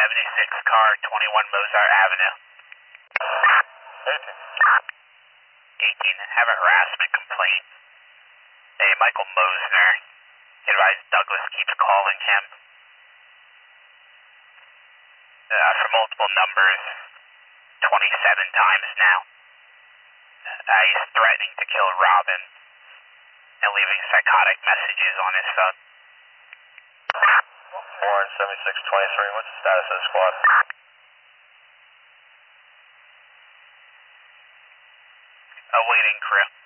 76 car, 21 Mozart Avenue. 18, have a harassment complaint. Hey, Michael Mosner. Advised Douglas keeps calling him. For multiple numbers. 27 times now. He's threatening to kill Robin and leaving psychotic messages on his phone. Warren 7623, what's the status of the squad? Awaiting crew.